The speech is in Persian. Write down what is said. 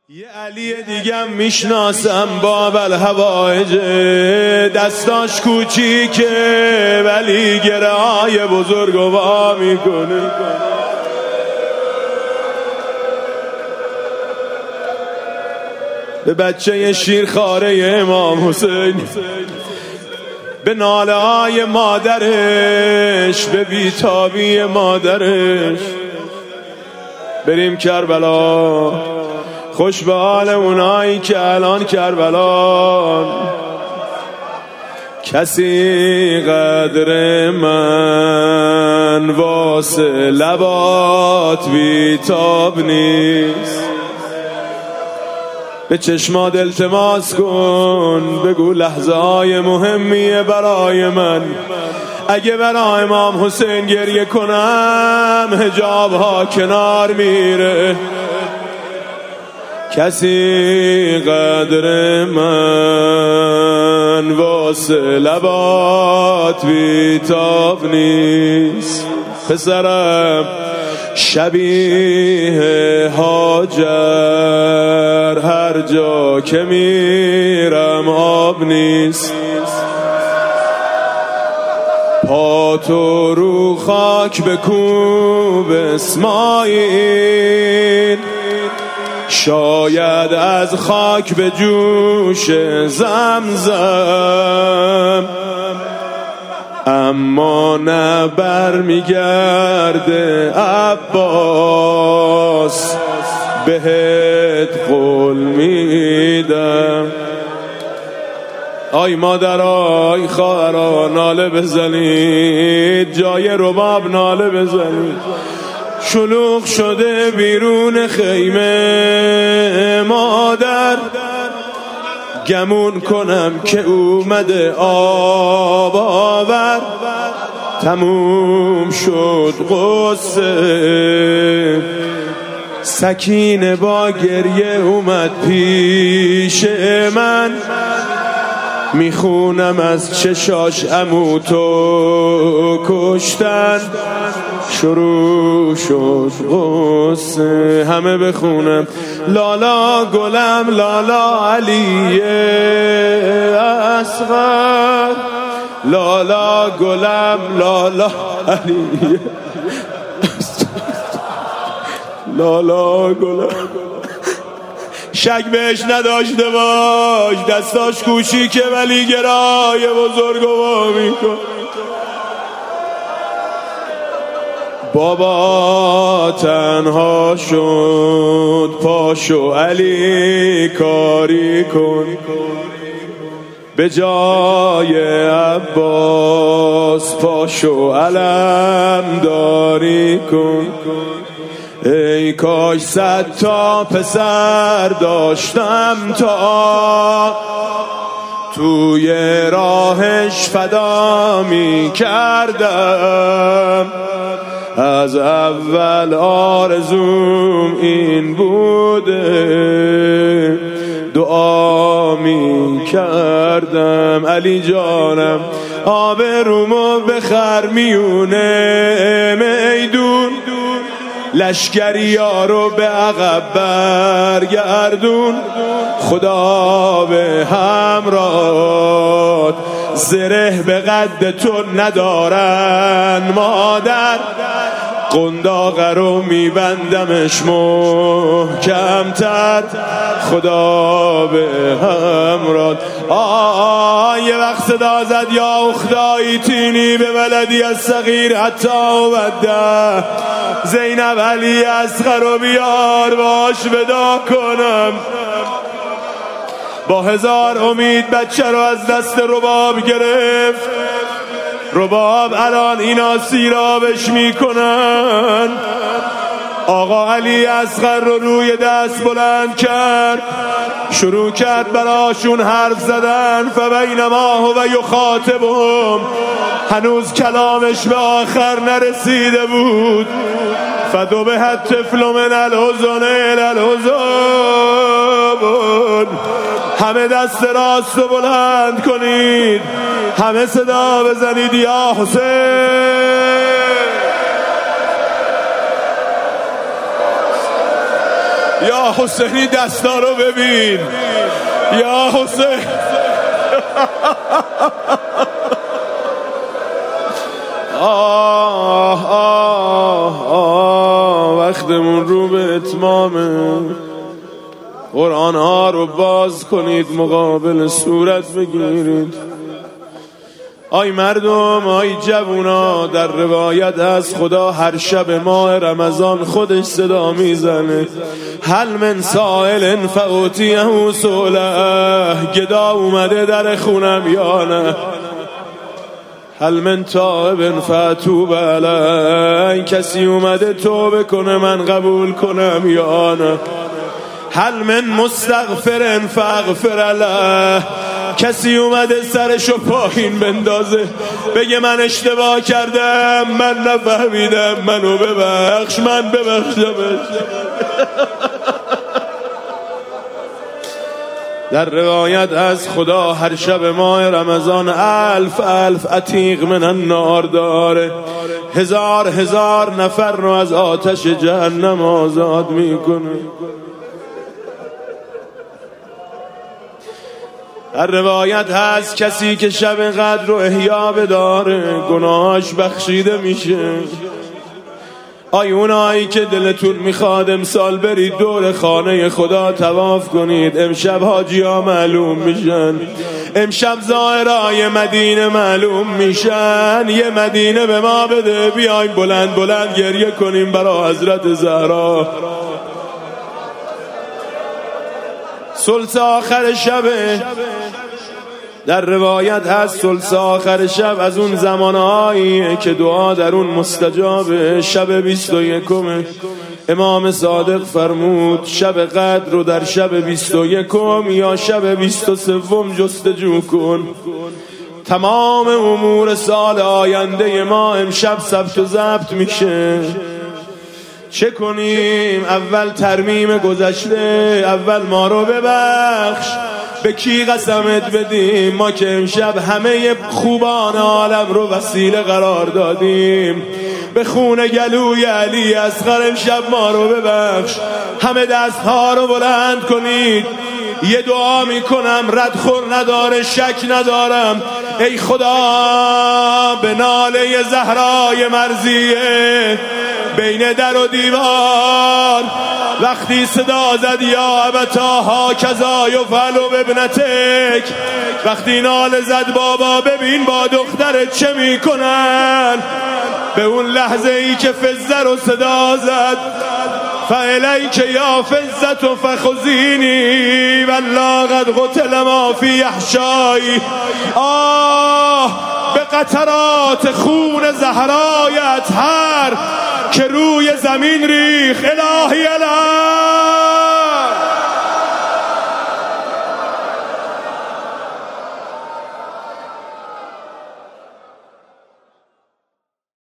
یه علی دیگم میشناسم باب الهوایج، دستاش کوچیکه ولی گرهای بزرگ وا میکنه. به بچه شیرخواره امام حسین، به ناله های مادرش، به بیتابی مادرش بریم کربلا. خوش به حال اونایی که الان کربلان. کسی قدر من واسه لبات بیتاب نیست. به چشمات التماس کن، بگو لحظه های مهمیه برای من. اگه برای امام حسین گریه کنم حجاب ها کنار میره. کسی قدر من واسه لبات بیتاب نیست. پسرم شبیه هاجر، هر جا که میرم آب نیست. پا تو رو خاک بکوب اسماعیل، شاید از خاک به جوش زمزم، اما نه برمیگرده عباس، بهت قول میدم. آی مادرها، آی خواهرها، ناله بزنید، جای رباب ناله بزنید. شلوغ شده بیرون خیمه مادر، گمون کنم که اومده آب آور. تموم شد قصه، سکینه با گریه اومد پیش من. میخونم از چشاش عمو تو کشتن. شروع شد غصه، همه بخونم. لالا گلم، لالا علی اصغر، لالا گلم، لالا علی لالا گلم. شک بهش نداشته باش، دستاش کوچیکه ولی گرای بزرگوا میکن. بابا تنها شد، پاشو علی کاری کن، به جای عباس پاشو علم داری کن. ای کاش 100 تا پسر داشتم تا توی راهش فدا می کردم. از اول آرزوم این بوده، دعا می کردم. علی جانم آبرومو بخر میونه میدون، لشکری ها رو به عقب برگردون. خدا به همراهت، زره به قد تو ندارن مادر. قنداق رو میبندمش محکمتر، خدا به همراهت. یه وقت صدا زد یا اخدایی تینی به ولدی از صغیر حتی وده. زینب علی اصغر رو بیار باش ودا کنم. با 1000 امید بچه رو از دست رباب گرفت. رباب الان اینا سیرابش میکنن. آقا علی اصغر رو روی دست بلند کرد، شروع کرد براشون حرف زدن. فبینما هو یخاطبهم، هنوز کلامش به آخر نرسیده بود. فذبح الطفل من الحزن الی الحزن. همه دست راست رو بلند کنید، همه صدا بزنید یا حسین. یا حسینی دستا رو ببین یا حسین. آه آه آه وقتمون رو به اتمامه. قرآن ها رو باز کنید مقابل صورت بگیرید. آی مردم، آی جوونا، در روایت از خدا هر شب ماه رمضان خودش صدا میزنه هل من سائل فاعطیه سؤله. گدا اومده در خونم یا نه؟ هل من تائب فاتوب علیه. کسی اومده توبه کنه من قبول کنم یا نه؟ هل من مستغفر فاغفر له. کسی اومده سرشو پایین بندازه بگه من اشتباه کردم، من نفهمیدم، منو ببخش، من ببخشمش. در روایت از خدا هر شب ماه رمضان 1000 عتیق من النار داره. 1000 نفر رو از آتش جهنم آزاد میکنه. در روایت هست کسی که شب قدر رو احیا بداره گناهاش بخشیده میشه. آی اونایی که دلتون میخواد امسال برید دور خانه خدا طواف کنید، امشب حاجی ها معلوم میشن، امشب زائرای مدینه معلوم میشن. یه مدینه به ما بده بیایم بلند بلند گریه کنیم برای حضرت زهرا. ثلث آخر شبه. در روایت هست ثلث آخر شب از اون زمانهایی که دعا در اون مستجابه. شب 21 امام صادق فرمود شب قدر رو در شب 21 یا شب 23 جستجو کن. تمام امور سال آینده ما امشب ثبت و ضبط میشه. چه کنیم؟ اول ترمیم گذشته، اول ما رو ببخش. به کی قسمت بدیم؟ ما که امشب همه خوبان عالم رو وسیله قرار دادیم. به خون گلوی علی اصغر امشب ما رو ببخش. همه دستها رو بلند کنید. یه دعا میکنم ردخور نداره، شک ندارم. ای خدا به ناله زهرای مرضیه بین در و دیوار وقتی صدا زد یا ابتاها کذا یفعل بابنتک، وقتی ناله زد بابا ببین با دخترت چه میکنن. به اون لحظه ای که فزه رو صدا زد فالیک یا فزة فخذینی والله قد قتل ما فی احشایی. به قطرات خون زهرای اطهر که روی زمین ریخ الهی